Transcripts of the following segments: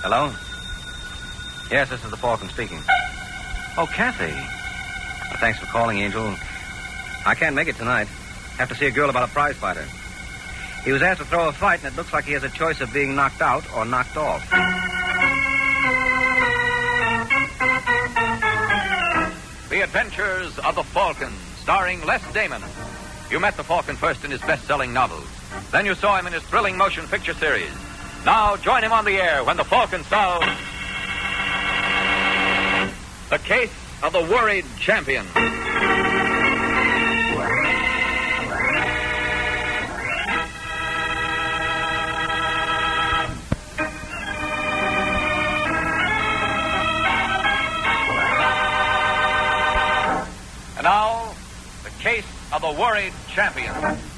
Hello? Yes, this is the Falcon speaking. Oh, Kathy. Thanks for calling, Angel. I can't make it tonight. Have to see a girl about a prize fighter. He was asked to throw a fight, and it looks like he has a choice of being knocked out or knocked off. The Adventures of the Falcon, starring Les Damon. You met the Falcon first in his best-selling novels. Then you saw him in his thrilling motion picture series. Now join him on the air when the Falcon solves The Case of the Worried Champion. And now, The Case of the Worried Champion.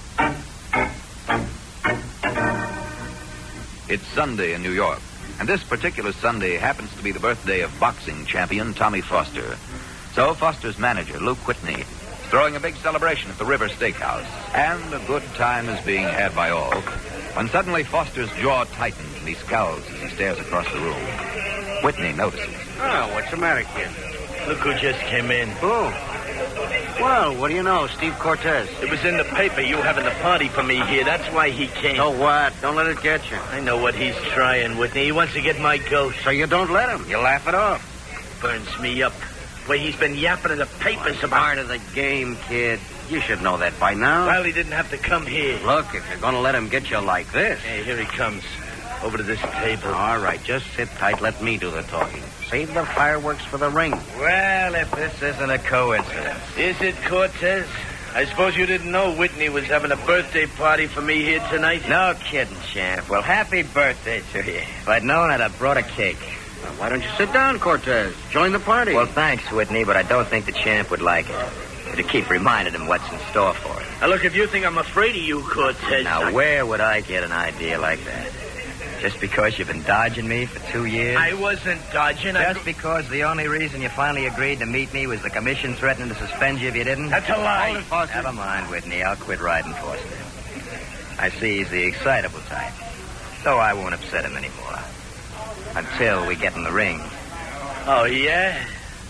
It's Sunday in New York, and this particular Sunday happens to be the birthday of boxing champion Tommy Foster. So Foster's manager, Luke Whitney, is throwing a big celebration at the River Steakhouse, and a good time is being had by all, when suddenly Foster's jaw tightens and he scowls as he stares across the room. Whitney notices. Oh, what's the matter, kid? Look who just came in. Who? Well, what do you know? Steve Cortez. It was in the paper you having a party for me here. That's why he came. So what? Don't let it get you. I know what he's trying, Whitney. He wants to get my ghost. So you don't let him. You laugh it off. Burns me up. Way he's been yapping in the papers about... Part of the game, kid. You should know that by now. Well, he didn't have to come here. Look, if you're going to let him get you like this... Hey, here he comes. Over to this table. All right, just sit tight. Let me do the talking. Save the fireworks for the ring. Well, if this isn't a coincidence. Is it, Cortez? I suppose you didn't know Whitney was having a birthday party for me here tonight? No kidding, Champ. Well, happy birthday to you. If I'd known, I'd have brought a cake. Well, why don't you sit down, Cortez? Join the party. Well, thanks, Whitney, but I don't think the Champ would like it. To keep reminding him what's in store for him. Now, look, if you think I'm afraid of you, Cortez... Now, where would I get an idea like that? Just because you've been dodging me for 2 years? I wasn't dodging. Just because the only reason you finally agreed to meet me was the commission threatening to suspend you if you didn't? That's a lie. Never mind, Whitney. I'll quit riding Foster. I see he's the excitable type. So I won't upset him anymore. Until we get in the ring. Oh, yeah?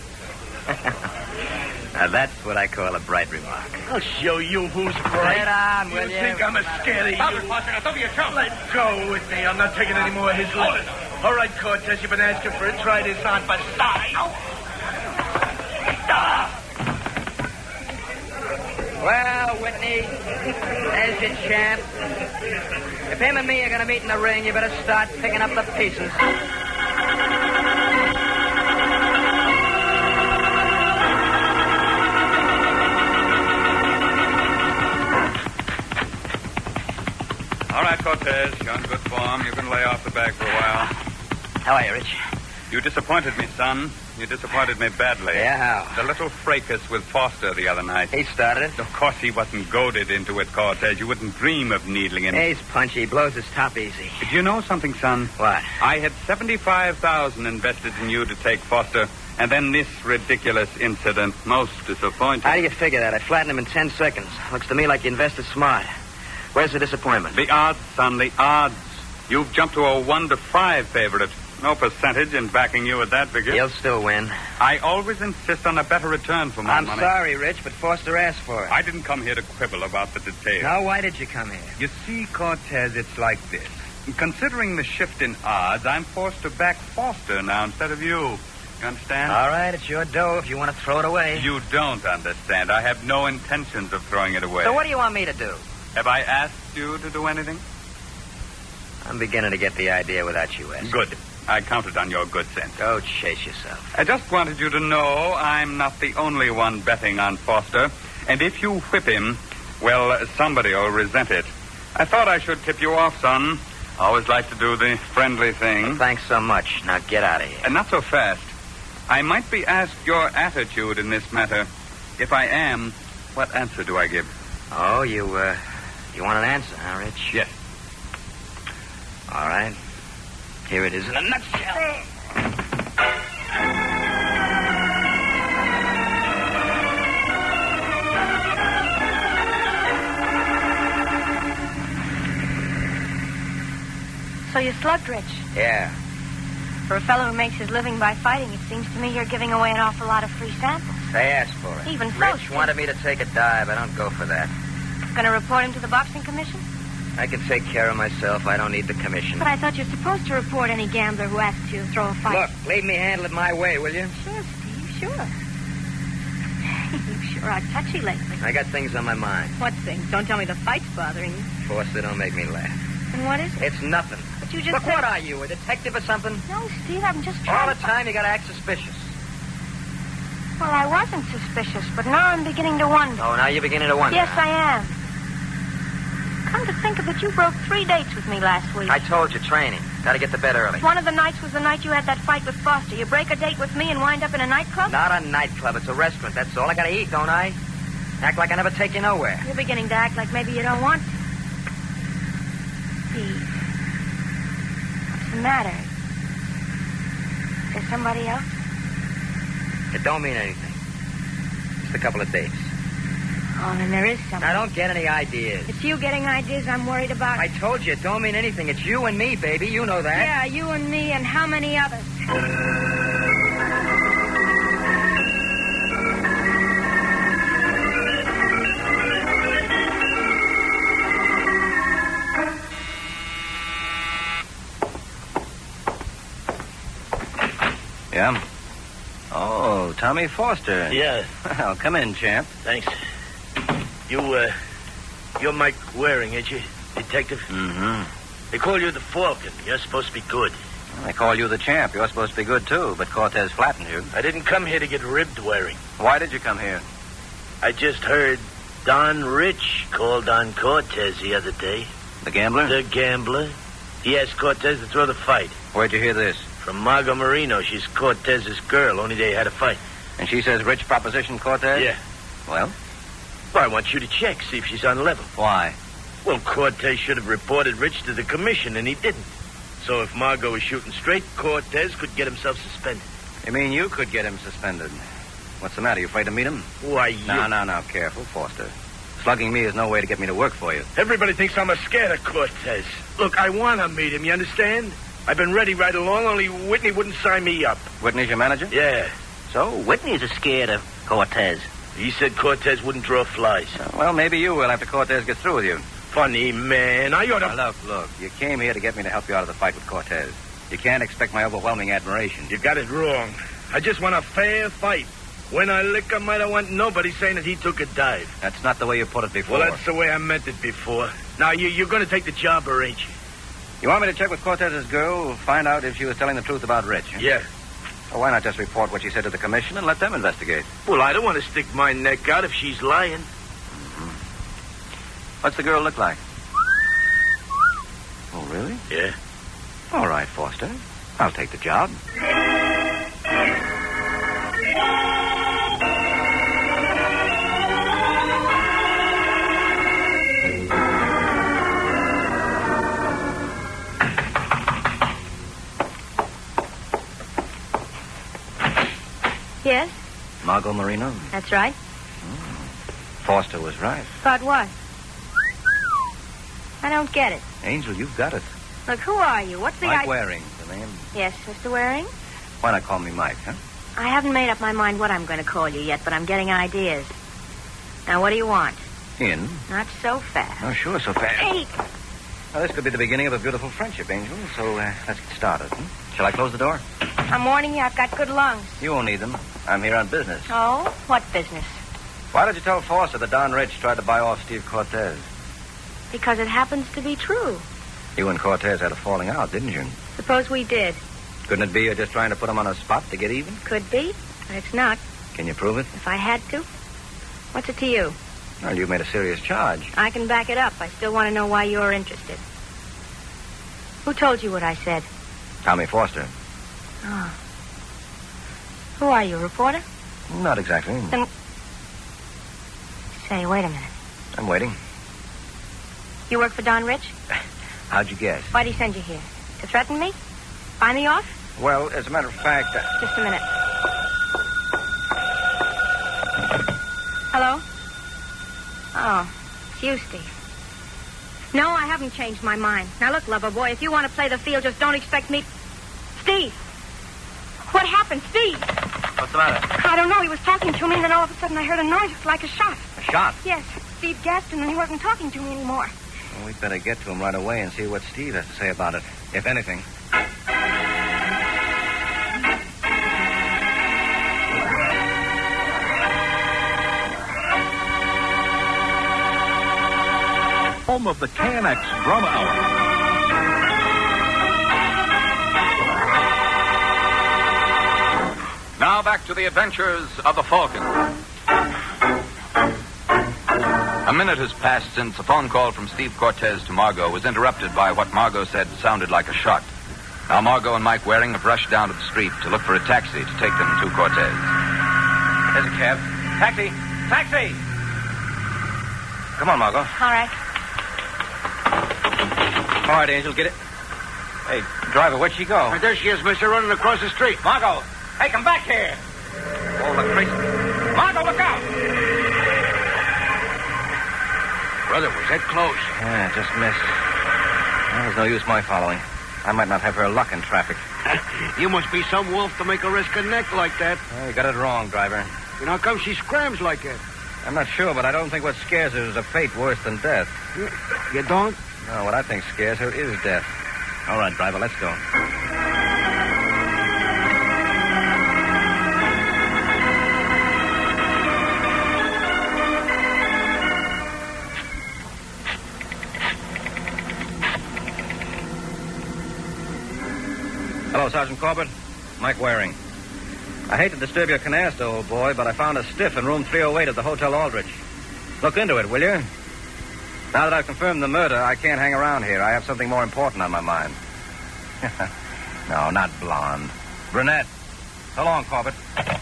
Now, that's what I call a bright remark. I'll show you who's bright. Get on, will you? You think I'm scared of you? Stop it, Foster. Now, don't be a chump. Let go with me. I'm not taking any more of his life. All right, Cortez, you've been asking for it. Try this on, but stop. Well, Whitney, there's your champ. If him and me are going to meet in the ring, you better start picking up the pieces. All right, Cortez. You're in good form. You can lay off the bag for a while. How are you, Rich? You disappointed me, son. You disappointed me badly. Yeah, how? The little fracas with Foster the other night. He started it. Of course he wasn't goaded into it, Cortez. You wouldn't dream of needling him. He's punchy. He blows his top easy. Do you know something, son? What? I had $75,000 invested in you to take Foster, and then this ridiculous incident. Most disappointing. How do you figure that? I flattened him in 10 seconds. Looks to me like you invested smart. Where's the disappointment? The odds, son, the odds. You've jumped to a 1-5 favorite. No percentage in backing you at that figure. He'll still win. I always insist on a better return for my money. I'm sorry, Rich, but Foster asked for it. I didn't come here to quibble about the details. Now, why did you come here? You see, Cortez, it's like this. Considering the shift in odds, I'm forced to back Foster now instead of you. You understand? All right, it's your dough if you want to throw it away. You don't understand. I have no intentions of throwing it away. So what do you want me to do? Have I asked you to do anything? I'm beginning to get the idea without you asking. Good. I counted on your good sense. Go chase yourself. I just wanted you to know I'm not the only one betting on Foster. And if you whip him, well, somebody will resent it. I thought I should tip you off, son. I always like to do the friendly thing. Well, thanks so much. Now get out of here. And not so fast. I might be asked your attitude in this matter. If I am, what answer do I give? Oh, you want an answer, huh, Rich? Yes. All right. Here it is in a nutshell. So you slugged Rich? Yeah. For a fellow who makes his living by fighting, it seems to me you're giving away an awful lot of free samples. They asked for it. Even so, Rich Steve. wanted me to take a dive. I don't go for that. Gonna report him to the boxing commission? I can take care of myself. I don't need the commission. But I thought you're supposed to report any gambler who asks you to throw a fight. Look, leave me handle it my way, will you? Sure, Steve, sure. You sure are touchy lately. I got things on my mind. What things? Don't tell me the fight's bothering you. Foster, don't make me laugh. And what is it? It's nothing. But you just Look, said... what are you, a detective or something? No, Steve, I'm just All trying the to... time you gotta act suspicious. Well, I wasn't suspicious, but now I'm beginning to wonder. Oh, now you're beginning to wonder. Yes, huh? I am. Come to think of it, you broke 3 dates with me last week. I told you, training. Gotta get to bed early. One of the nights was the night you had that fight with Foster. You break a date with me and wind up in a nightclub? Not a nightclub. It's a restaurant, that's all. I gotta eat, don't I? Act like I never take you nowhere. You're beginning to act like maybe you don't want to. Steve, what's the matter? Is there somebody else? It don't mean anything. Just a couple of dates. Oh, then there is somebody. Now, don't get any ideas. It's you getting ideas I'm worried about. I told you, it don't mean anything. It's you and me, baby. You know that. Yeah, you and me and how many others? Yeah? Oh, Tommy Foster. Yeah, Well, come in, champ. thanks. You're Mike Waring, ain't you? Detective? Mm-hmm. They call you the Falcon. You're supposed to be good. They call you the champ. You're supposed to be good, too, but Cortez flattened you. I didn't come here to get ribbed, Waring. Why did you come here? I just heard Don Rich called on Cortez the other day. The gambler? The gambler. He asked Cortez to throw the fight. Where'd you hear this? From Margot Marino. She's Cortez's girl. Only they had a fight. And she says Rich propositioned Cortez? Yeah. Well, Well, I want you to check, see if she's on level. why? Well, Cortez should have reported Rich to the commission, and he didn't. So if Margot was shooting straight, Cortez could get himself suspended. You mean you could get him suspended? What's the matter? You afraid to meet him? Why, you... No. Careful, Foster. Slugging me is no way to get me to work for you. Everybody thinks I'm scared of Cortez. Look, I want to meet him, you understand? I've been ready right along, only Whitney wouldn't sign me up. Whitney's your manager? Yeah. So? Whitney's scared of Cortez. He said Cortez wouldn't draw flies. Well, maybe you will after Cortez gets through with you. Funny man. I ought to... Now, look. You came here to get me to help you out of the fight with Cortez. You can't expect my overwhelming admiration. You got it wrong. I just want a fair fight. When I lick him, I don't want nobody saying that he took a dive. That's not the way you put it before. Well, that's the way I meant it before. Now, you're going to take the job, or ain't you? You want me to check with Cortez's girl, find out if she was telling the truth about Rich? Huh? Yeah. Well, why not just report what she said to the commission and let them investigate? Well, I don't want to stick my neck out if she's lying. What's the girl look like? Oh, really? Yeah. All right, Foster. I'll take the job. Yes, Margot Marino? that's right. Foster was right. But what? I don't get it. Angel, you've got it. Look, who are you? What's the Mike idea? Waring, the name. Yes, Mr. Waring? Why not call me Mike, huh? I haven't made up my mind what I'm going to call you yet, but I'm getting ideas. Now, what do you want? In? Not so fast. Oh, sure, so fast. Hey! Well, this could be the beginning of a beautiful friendship, Angel. So let's get started. Shall I close the door? I'm warning you, I've got good lungs. You won't need them. I'm here on business. Oh? What business? Why did you tell Foster that Don Rich tried to buy off Steve Cortez? Because it happens to be true. You and Cortez had a falling out, didn't you? Suppose we did. Couldn't it be you're just trying to put him on a spot to get even? Could be, but it's not. Can you prove it? If I had to. What's it to you? Well, you made a serious charge. I can back it up. I still want to know why you're interested. Who told you what I said? Tommy Foster. Oh. Who are you, a reporter? Not exactly. Then... Say, wait a minute. I'm waiting. You work for Don Rich? How'd you guess? Why'd he send you here? To threaten me? Buy me off? Well, as a matter of fact... Just a minute. Hello? Oh, it's you, Steve. No, I haven't changed my mind. Now, look, lover boy, if you want to play the field, just don't expect me... Steve! What happened, Steve? What's the matter? I don't know. He was talking to me, and then all of a sudden I heard a noise. It was like a shot. A shot? Yes. Steve gasped, and then he wasn't talking to me anymore. Well, we'd better get to him right away and see what Steve has to say about it, if anything. Home of the KNX Drama Hour. Now back to the adventures of the Falcon. A minute has passed since a phone call from Steve Cortez to Margot was interrupted by what Margot said sounded like a shot. Now Margot and Mike Waring have rushed down to the street to look for a taxi to take them to Cortez. There's a cab. Taxi! Taxi! Come on, Margot. All right. All right, Angel, get it. Hey, driver, where'd she go? There she is, mister, running across the street. Margot! Hey, come back here! Oh, the crazy. Margot, look out! Brother, was that close? Yeah, just missed. Well, there's no use my following. I might not have her luck in traffic. You must be some wolf to make her risk her neck like that. Well, you got it wrong, driver. You know, how come she scrams like that? I'm not sure, but I don't think what scares her is a fate worse than death. You don't? No, what I think scares her is death. All right, driver, let's go. Hello, Sergeant Corbett. Mike Waring. I hate to disturb your canasta, old boy, but I found a stiff in room 308 at the Hotel Aldrich. Look into it, will you? Now that I've confirmed the murder, I can't hang around here. I have something more important on my mind. No, not blonde. Brunette. So long, Corbett.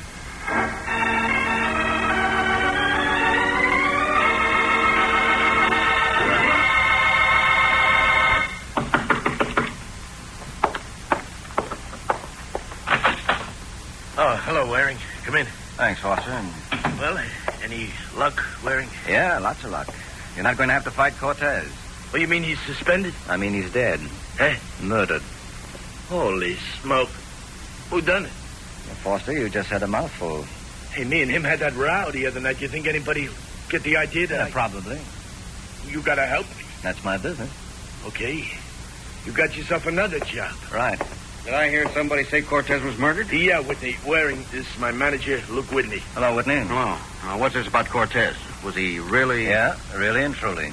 Oh, hello, Waring. Come in. Thanks, Foster. Well, any luck, Waring? Yeah, lots of luck. You're not going to have to fight Cortez. What, you mean he's suspended? I mean, he's dead. Eh? Murdered. Holy smoke. Who done it? Well, Foster, you just had a mouthful. Hey, me and him had that row the other night. You think anybody'll get the idea that Probably. You gotta help me. That's my business. Okay. You got yourself another job. Right. Did I hear somebody say Cortez was murdered? Yeah, Whitney. Waring, this is my manager, Luke Whitney. Hello, Whitney. Oh. What's this about Cortez? Was he really... Yeah, really and truly.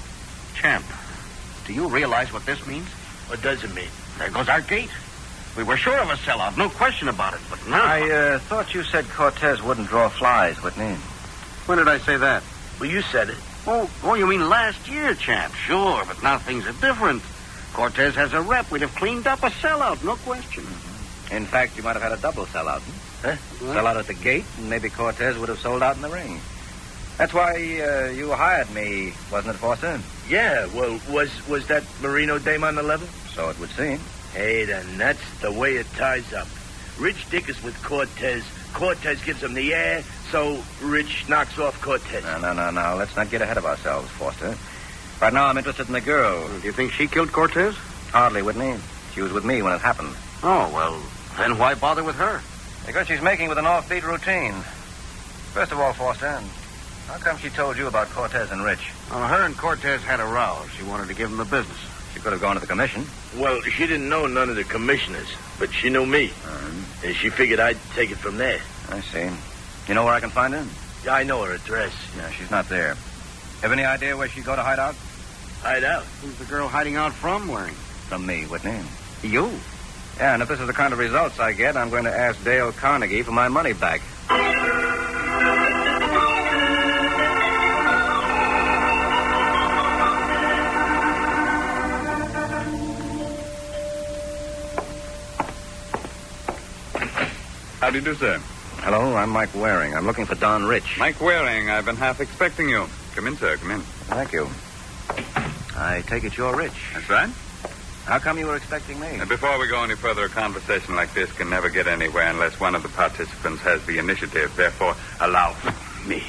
Champ, do you realize what this means? What does it mean? There goes our gate. We were sure of a sellout, no question about it, but now... I thought you said Cortez wouldn't draw flies, Whitney. When did I say that? Well, you said it. Oh, you mean last year, Champ? Sure, but now things are different. Cortez has a rep. We'd have cleaned up a sellout, no question. In fact, you might have had a double sellout. Huh? Sellout at the gate, and maybe Cortez would have sold out in the ring. That's why you hired me, wasn't it, Foster? Yeah, well, was that Marino dame on the level? So it would seem. Hey, then that's the way it ties up. Rich dickers with Cortez. Cortez gives him the air, so Rich knocks off Cortez. No. Let's not get ahead of ourselves, Foster. Right now, I'm interested in the girl. Do you think she killed Cortez? Hardly, Whitney. She was with me when it happened. Oh, well, then why bother with her? Because she's making with an offbeat routine. First of all, Foster, how come she told you about Cortez and Rich? Her and Cortez had a row. She wanted to give him the business. She could have gone to the commission. Well, she didn't know none of the commissioners, but she knew me. And she figured I'd take it from there. I see. You know where I can find her? Yeah, I know her address. No, she's not there. Have any idea where she'd go to hide out? Hide out? Who's the girl hiding out from, Waring? From me, Whitney. You? Yeah, and if this is the kind of results I get, I'm going to ask Dale Carnegie for my money back. How do you do, sir? Hello, I'm Mike Waring. I'm looking for Don Rich. Mike Waring, I've been half expecting you. Come in, sir, come in. Thank you. I take it you're Rich. That's right. How come you were expecting me? And before we go any further, a conversation like this can never get anywhere unless one of the participants has the initiative. Therefore, allow me.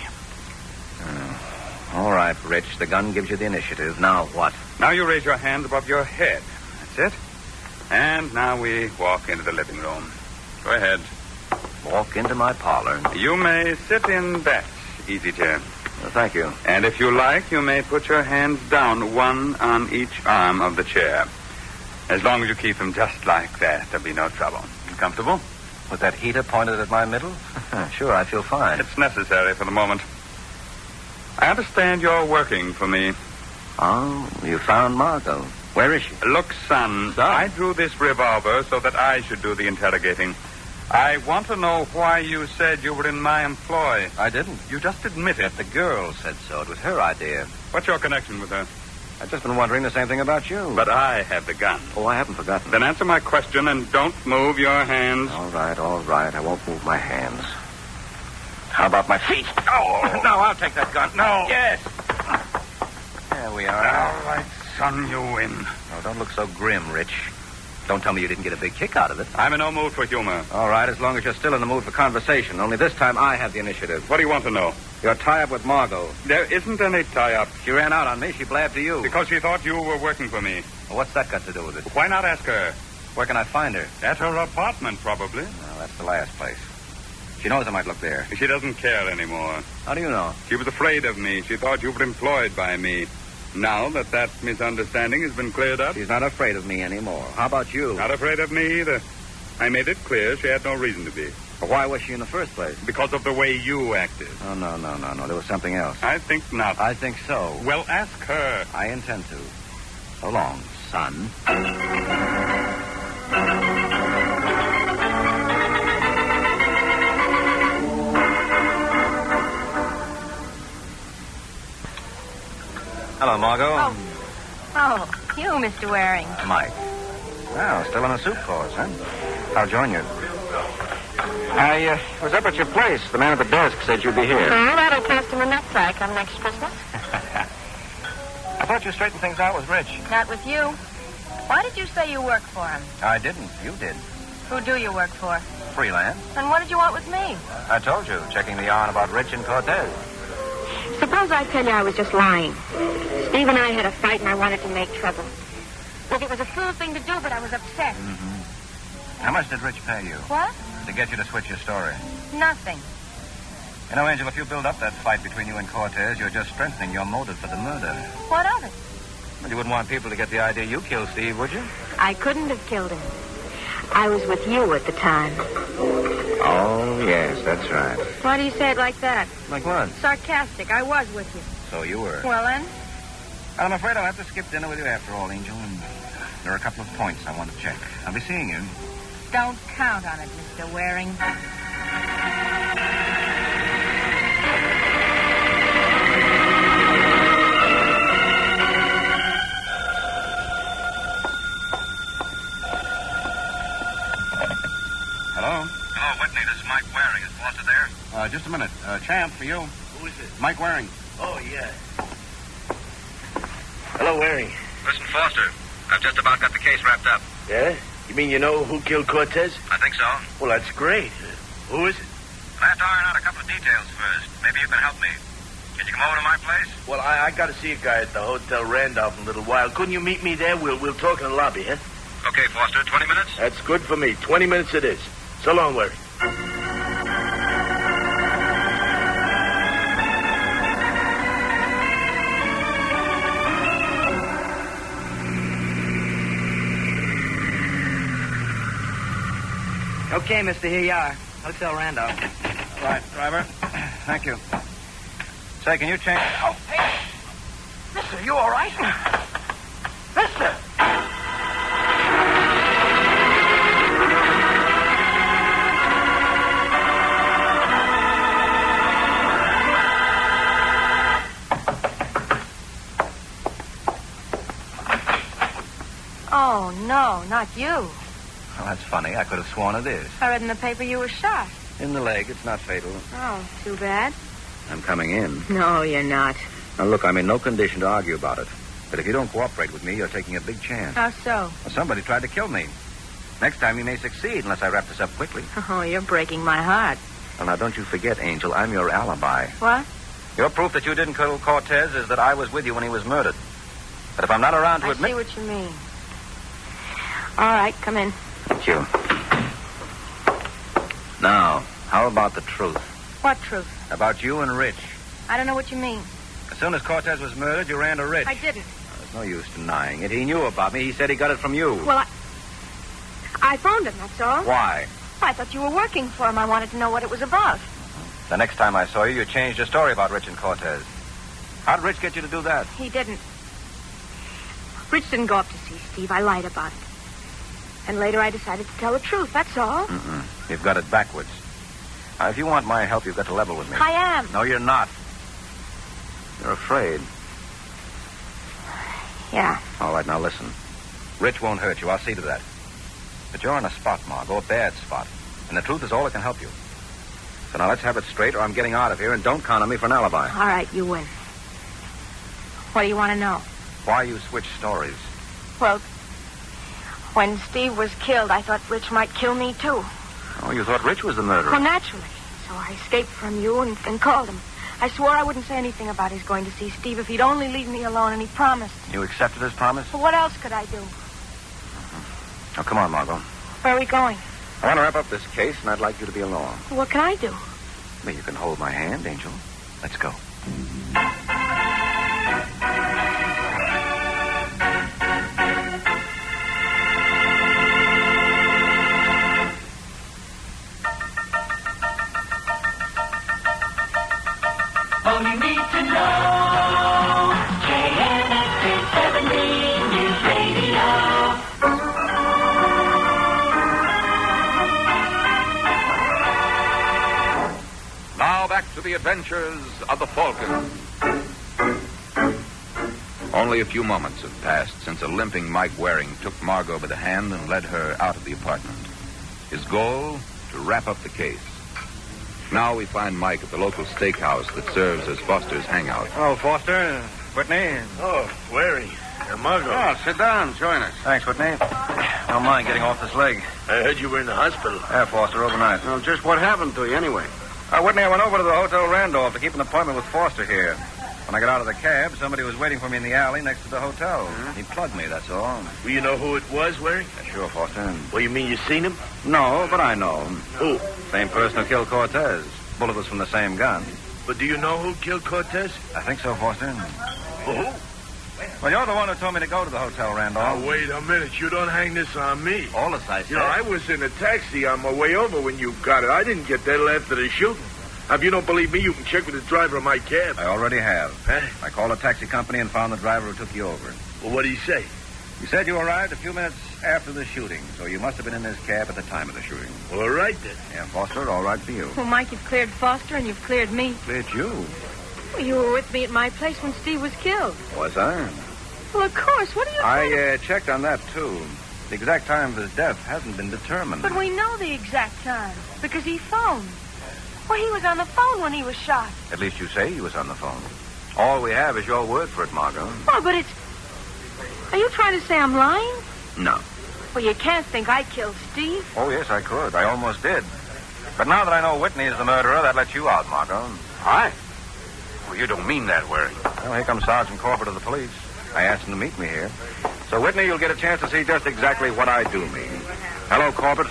All right, Rich. The gun gives you the initiative. Now what? Now you raise your hand above your head. That's it. And now we walk into the living room. Go ahead. Walk into my parlor. You may sit in that easy chair. Thank you. And if you like, you may put your hands down, one on each arm of the chair. As long as you keep them just like that, there'll be no trouble. You comfortable? With that heater pointed at my middle? Sure, I feel fine. It's necessary for the moment. I understand you're working for me. Oh, you found Margot. Where is she? Look, son, I drew this revolver so that I should do the interrogating. I want to know why you said you were in my employ. I didn't. You just admit it. The girl said so. It was her idea. What's your connection with her? I've just been wondering the same thing about you. But I have the gun. Oh, I haven't forgotten. Then answer my question and don't move your hands. All right. I won't move my hands. How about my feet? Oh, No, I'll take that gun. No. Yes. There we are. All right, son, you win. Oh, don't look so grim, Rich. Don't tell me you didn't get a big kick out of it. I'm in no mood for humor. All right, as long as you're still in the mood for conversation. Only this time I have the initiative. What do you want to know? Your tie-up with Margot. There isn't any tie-up. She ran out on me. She blabbed to you. Because she thought you were working for me. Well, what's that got to do with it? Why not ask her? Where can I find her? At her apartment, probably. Well, that's the last place. She knows I might look there. She doesn't care anymore. How do you know? She was afraid of me. She thought you were employed by me. Now that misunderstanding has been cleared up. She's not afraid of me anymore. How about you? Not afraid of me either. I made it clear she had no reason to be. Well, why was she in the first place? Because of the way you acted. Oh, no. There was something else. I think not. I think so. Well, ask her. I intend to. So long, son. Hello, Margot. Oh, you, Mr. Waring. Mike. Well, still in the soup course, huh? I'll join you. I was up at your place. The man at the desk said you'd be here. Well, that'll cost him a nutsack come next Christmas. I thought you straightened things out with Rich. Not with you. Why did you say you work for him? I didn't. You did. Who do you work for? Freelance. And what did you want with me? I told you, checking the yarn about Rich and Cortez. Suppose I tell you I was just lying. Steve and I had a fight and I wanted to make trouble. Well, it was a fool thing to do, but I was upset. Mm-hmm. How much did Rich pay you? What? To get you to switch your story. Nothing. You know, Angel, if you build up that fight between you and Cortez, you're just strengthening your motive for the murder. What of it? Well, you wouldn't want people to get the idea you killed Steve, would you? I couldn't have killed him. I was with you at the time. Oh, yes, that's right. Why do you say it like that? Like what? Sarcastic. I was with you. So you were. Well, then? I'm afraid I'll have to skip dinner with you after all, Angel, and there are a couple of points I want to check. I'll be seeing you. Don't count on it, Mr. Waring. Hello? Hello, Whitney. This is Mike Waring. Is Foster there? Just a minute. Champ, for you. Who is it? Mike Waring. Oh, yeah. Hello, Waring. Listen, Foster, I've just about got the case wrapped up. Yeah? You mean you know who killed Cortez? I think so. Well, that's great. Who is it? I have to iron out a couple of details first. Maybe you can help me. Can you come over to my place? Well, I got to see a guy at the Hotel Randolph in a little while. Couldn't you meet me there? We'll talk in the lobby, huh? Okay, Foster, 20 minutes? That's good for me. 20 minutes it is. So long, Waring. Okay, mister, here you are. Hotel Randolph. Right, driver. Thank you. Say, can you change... Oh, hey. Mister, you all right? Mister! Oh, no, not you. Well, that's funny. I could have sworn it is. I read in the paper you were shot. In the leg. It's not fatal. Oh, too bad. I'm coming in. No, you're not. Now, look, I'm in no condition to argue about it. But if you don't cooperate with me, you're taking a big chance. How so? Well, somebody tried to kill me. Next time you may succeed unless I wrap this up quickly. Oh, you're breaking my heart. Well, now, don't you forget, Angel, I'm your alibi. What? Your proof that you didn't kill Cortez is that I was with you when he was murdered. But if I'm not around to I admit... see what you mean. All right, come in. Thank you. Now, how about the truth? What truth? About you and Rich. I don't know what you mean. As soon as Cortez was murdered, you ran to Rich. I didn't. There's no use denying it. He knew about me. He said he got it from you. Well, I phoned him, that's all. Why? I thought you were working for him. I wanted to know what it was about. The next time I saw you, you changed your story about Rich and Cortez. How'd Rich get you to do that? He didn't. Rich didn't go up to see Steve. I lied about it. And later I decided to tell the truth, that's all. You've got it backwards. Now, if you want my help, you've got to level with me. I am. No, you're not. You're afraid. Yeah. All right, now listen. Rich won't hurt you. I'll see to that. But you're in a spot, Margot, a bad spot. And the truth is all that can help you. So now let's have it straight or I'm getting out of here, and don't count on me for an alibi. All right, you win. What do you want to know? Why you switched stories? Well, when Steve was killed, I thought Rich might kill me, too. Oh, you thought Rich was the murderer? Well, naturally. So I escaped from you and called him. I swore I wouldn't say anything about his going to see Steve if he'd only leave me alone, and he promised. You accepted his promise? Well, what else could I do? Oh, come on, Margot. Where are we going? I want to wrap up this case, and I'd like you to be along. Well, what can I do? Well, you can hold my hand, Angel. Let's go. All you need to know, KNX 870 News Radio. Now back to the adventures of the Falcon. Only a few moments have passed since a limping Mike Waring took Margot by the hand and led her out of the apartment. His goal, to wrap up the case. Now we find Mike at the local steakhouse that serves as Foster's hangout. Oh, Foster. Whitney. Oh, Waring. Margot. Oh, sit down. Join us. Thanks, Whitney. Don't mind getting off this leg. I heard you were in the hospital. Yeah, Foster, overnight. Well, just what happened to you anyway? Whitney, I went over to the Hotel Randolph to keep an appointment with Foster here. When I got out of the cab, somebody was waiting for me in the alley next to the hotel. He plugged me, that's all. Well, you know who it was, Waring? Yeah, sure, Foster. Well, you mean you seen him? No, but I know him. Who? Same person who killed Cortez. Bullet was from the same gun. But do you know who killed Cortez? I think so, Foster. Who? Well, you're the one who told me to go to the Hotel Randolph. Now, wait a minute. You don't hang this on me. All this I said. You know, I was in a taxi on my way over when you got it. I didn't get there till after the shooting. Now, if you don't believe me, you can check with the driver of my cab. I already have. Huh? I called a taxi company and found the driver who took you over. Well, what did he say? He said you arrived a few minutes after the shooting, so you must have been in this cab at the time of the shooting. Well, all right, then. Yeah, Foster, all right for you. Well, Mike, you've cleared Foster and you've cleared me. Cleared you? Well, you were with me at my place when Steve was killed. Was I? Well, of course. What are you... I checked on that, too. The exact time of his death hasn't been determined. But we know the exact time, because he phoned. Well, he was on the phone when he was shot. At least you say he was on the phone. All we have is your word for it, Margot. Oh, but it's... Are you trying to say I'm lying? No. Well, you can't think I killed Steve. Oh, yes, I could. I almost did. But now that I know Whitney is the murderer, that lets you out, Margot. Hi. Well, you don't mean that, Waring. Well, here comes Sergeant Corbett of the police. I asked him to meet me here. So, Whitney, you'll get a chance to see just exactly what I do mean. Hello, Corbett.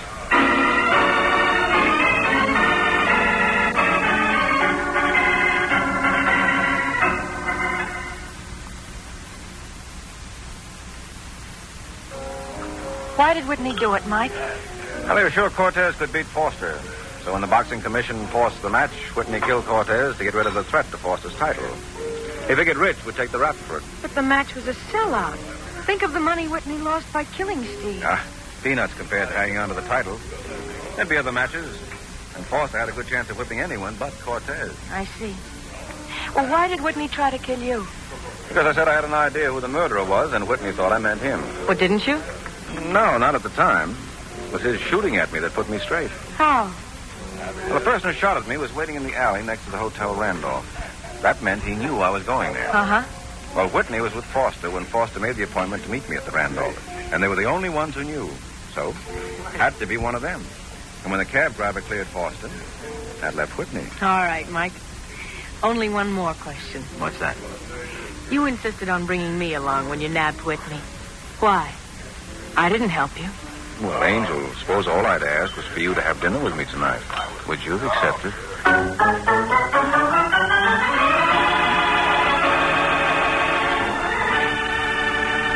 Why did Whitney do it, Mike? Well, they were sure Cortez could beat Foster. So when the boxing commission forced the match, Whitney killed Cortez to get rid of the threat to Foster's title. He figured Rich would take the rap for it. But the match was a sellout. Think of the money Whitney lost by killing Steve. Peanuts compared to hanging on to the title. There'd be other matches. And Foster had a good chance of whipping anyone but Cortez. I see. Well, why did Whitney try to kill you? Because I said I had an idea who the murderer was, and Whitney thought I meant him. Well, didn't you? No, not at the time. It was his shooting at me that put me straight. How? Well, the person who shot at me was waiting in the alley next to the Hotel Randolph. That meant he knew I was going there. Uh-huh. Well, Whitney was with Foster when Foster made the appointment to meet me at the Randolph. And they were the only ones who knew. So, had to be one of them. And when the cab driver cleared Foster, that left Whitney. All right, Mike. Only one more question. What's that? You insisted on bringing me along when you nabbed Whitney. Why? I didn't help you. Well, Angel, suppose all I'd ask was for you to have dinner with me tonight. Would you have accepted?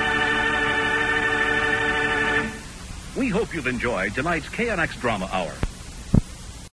We hope you've enjoyed tonight's KNX Drama Hour.